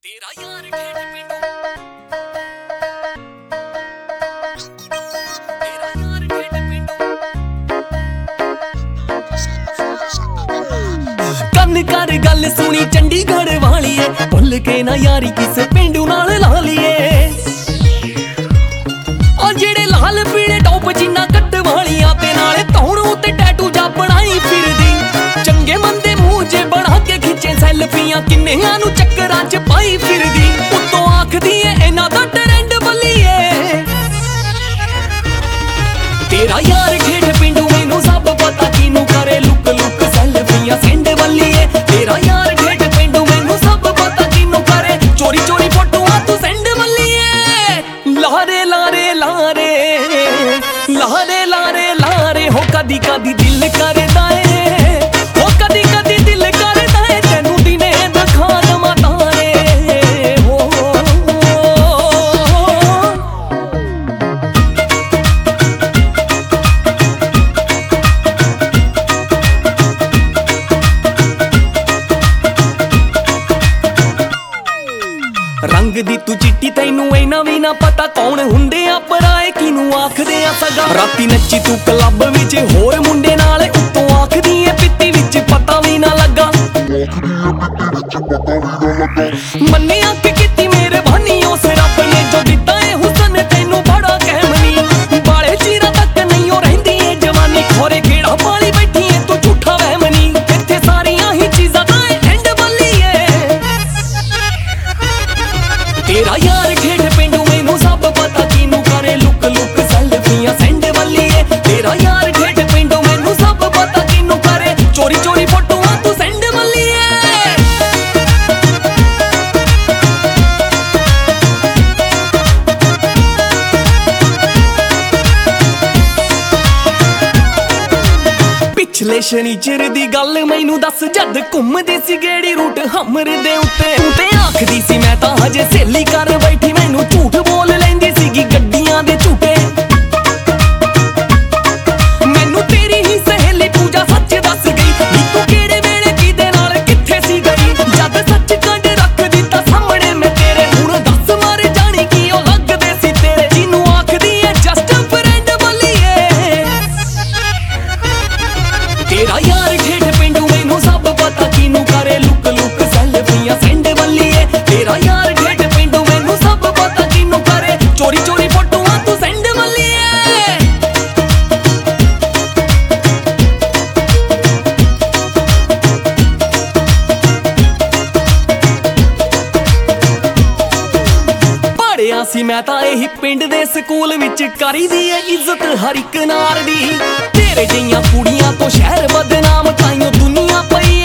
तेरा यार खेड़ पिंडू तेरा यार खेड़ पिंडू ਕੰਨ ਕਰ ਗੱਲ ਸੁਣੀ ਚੰਡੀਗੜ੍ਹ ਵਾਲੀਏ ਭੁੱਲ ਕੇ ਨਾ ਯਾਰੀ ਕਿਸੇ ਪਿੰਡੂ ਨਾਲ ਲਾ ਲਈਏ ਆ ਜਿਹੜੇ ਲਾਲ ਪੀਲੇ ਟੌਪ ਜਿੰਨਾ ਕੱਟ ਵਾਲੀਆਂ ਤੇ ਨਾਲੇ ਧੌਣ ਉੱਤੇ ਟੈਟੂ ਜਾ ਬਣਾਈ ਫਿਰਦੀ ਚੰਗੇ ਮੰਦੇ ਮੂੰਹ ਜੇ ਬਣਾ ਕੇ ਖਿੱਚੇ ਸੈਲਫੀਆਂ ਕਿੰਨਿਆਂ ਨੂੰ ਚੱਕਰਾਂ 'ਚ ਪਾਈ ਫਿਰਦੀ ਉੱਤੋਂ ਆਖਦੀ ਏ ਇਹਨਾਂ ਦਾ ਟ੍ਰੈਂਡ ਬੱਲੀਏ ਤੇਰਾ ਯਾਰ ਖੇਡ ਪਿੰਡੂ ਮੈਨੂੰ ਸਭ ਪਤਾ ਕਿਨੂੰ ਕਰੇ ਲੁੱਕ ਲੁੱਕ ਸੈਲਫੀਆਂ ਸੈਂਡ ਬੱਲੀਏ ਤੇਰਾ ਯਾਰ ਖੇਡ ਪਿੰਡੂ ਮੈਨੂੰ ਸਭ ਪਤਾ ਕਿਨੂੰ ਕਰੇ ਚੋਰੀ ਚੋਰੀ ਫੋਟੋਆਂ ਤੂੰ ਸੈਂਡ ਬੱਲੀਏ ਲਾਰੇ ਲਾਰੇ ਲਾਰੇ ਲਾਰੇ ਲਾਰੇ ਲਾਰੇ ਹੋ ਕਦੀ ਕਦੀ ਦਿਲ ਕਰਦਾ ਏ ਹੋ ਕਦੀ ਕਦੀ ਦਿਲ ਕਰਦਾ ਏ ਤੈਨੂੰ ਦਿਨੇ ਦਿਖਾ ਦਵਾਂ ਤਾਰੇ ਹੋ ਰੰਗ ਦੀ ਤੂੰ ਚਿੱਟੀ ਤੈਨੂੰ ਐਨਾ ਵੀ ਨਾ ਪਤਾ ਕੌਣ ਹੁੰਦੇ ਆ ਪਰਾਏ ਕਿਨੂੰ ਆਖਦੇ ਆ ਸਗਾ ਰਾਤੀ ਨੱਚੀ ਤੂੰ ਕਲੱਬ ਵਿੱਚ ਹੋਰ ਮੁੰਡੇ ਨਾਲ ਉੱਤੋਂ ਆਖਦੀ ਏ ਪਿੱਤੀ ਵਿੱਚ ਪਤਾ ਵੀ ਨਾ ਲੱਗਾ ਮੰਨਿਆ ਕਿ ਕੀਤੀ ਮੇਰੇ ਬਾਨੀ ਉਸ ਰੱਬ ਨੇ ਜੋ ਦਿੱਤਾ ਏ ਹੁਸਨ ਤੈਨੂੰ ਬੜਾ ਕਹਿਮਨੀ ਬਾਲੇ ਚੀਰਾ ਤੱਕ ਨਹੀਂ ਉਹ ਰਹਿੰਦੀ ਏ ਜਵਾਨੀ ਖੋਰੇ ਕਿਹੜਾ ਪਾਲੀ ਬੈਠੀ ਏ ਤੂੰ ਝੂਠਾ ਵਹਿਮਨੀ ਇੱਥੇ ਸਾਰੀਆਂ ਹੀ ਚੀਜ਼ਾਂ ਦਾ ਐਂਡ ਬੱਲੀਏ ਤੇਰਾ ਯਾਰ ਖੇਡ ਪਿੰਡੂ ਮੈਨੂੰ ਸਭ ਪਤਾ ਕਿਨੂੰ ਕਰੇ ਲੁੱਕ ਲੁੱਕ ਸੈਲਫੀਆਂ ਸੈਂਡ ਬੱਲੀਏ ਤੇਰਾ ਯਾਰ ਖੇਡ ਪਿੰਡੂ ਮੈਨੂੰ ਸਭ ਪਤਾ ਕਿਨੂੰ ਕਰੇ ਚੋਰੀ ਚੋਰੀ ਫੋਟੋਆਂ ਤੂੰ ਸੈਂਡ ਬੱਲੀਏ ਪਿਛਲੇ ਸ਼ਨੀਚਰ ਦੀ ਗੱਲ ਮੈਨੂੰ ਦੱਸ ਜਦ ਘੁੰਮਦੀ ਸੀ ਗੇੜੀ ਰੂਟ ਹਮਰ ਦੇ ਉੱਤੇ ਤੂੰ ਤੇ ਆਖਦੀ ਸੀ ਮੈਂ ਤਾਂ ਹਜੇ ਸਹੇਲੀ ਕਰ ਬੈਠੀ ਮੈਨੂੰ ਝੂਠ ਬੋਲ ਲੈਂਦੀ ਸੀਗੀ ਗੱਡੀਆਂ ਦੇ ਝੂਟੇ ਮੈਨੂੰ ਤੇਰੀ ਹੀ ਸਹੇਲੀ ਪੂਜਾ ਸੱਚ ਦੱਸ ਗਈ ਨੀ ਤੂੰ ਕਿਹੜੇ ਵੇਲੇ ਕਿਹਦੇ ਨਾਲ ਕਿੱਥੇ ਸੀ ਗਈ ਜਦ ਸੱਚ ਕੱਢ ਰੱਖ ਦਿੱਤਾ ਸਾਹਮਣੇ ਮੈਂ ਤੇਰੇ ਹੁਣ ਦੱਸ ਮਾਰੇ ਜਾਣੀ ਕੀ ਉਹ ਲੱਗਦੇ ਸੀ ਤੇਰੇ ਜਿਹਨੂੰ ਆਖਦੀ ਏ ਜਸਟ ਫਰੈਂਡ ਬੱਲੀਏ ਤੇਰਾ ਯਾਰ ਖੇਡ ਪਿੰਡੂ ਮੈਨੂੰ ਸਭ ਪਤਾ ਕਿਨੂੰ ਕਰੇ ਲੁੱਕ ਲੁੱਕ ਸੈਲਫੀਆਂ ਸੈਂਡ ਬੱਲੀਏ ਤੇਰਾ ਯਾਰ ਖੇਡ ਪਿੰਡੂ ਮੈਨੂੰ ਸਭ ਪਤਾ ਕਿਨੂੰ ਕਰੇ ਚੋਰੀ ਚੋਰੀ ਫੋਟੋਆਂ ਤੂੰ ਸੈਂਡ ਬੱਲੀਏ ਪੜਿਆ ਸੀ ਮੈਂ ਤਾਂ ਇਹੀ ਪਿੰਡ ਦੇ ਸਕੂਲ ਵਿੱਚ ਕਰੀਦੀ ਏ ਇੱਜ਼ਤ ਹਰ ਇੱਕ ਨਾਰ ਦੀ ਤੇਰੇ ਜਿਹੀਆਂ ਕੁੜੀਆਂ ਤੋਂ ਸ਼ਹਿਰ ਬਦਨਾਮ ਤਾਈਓ ਦੁਨੀਆ ਪਈ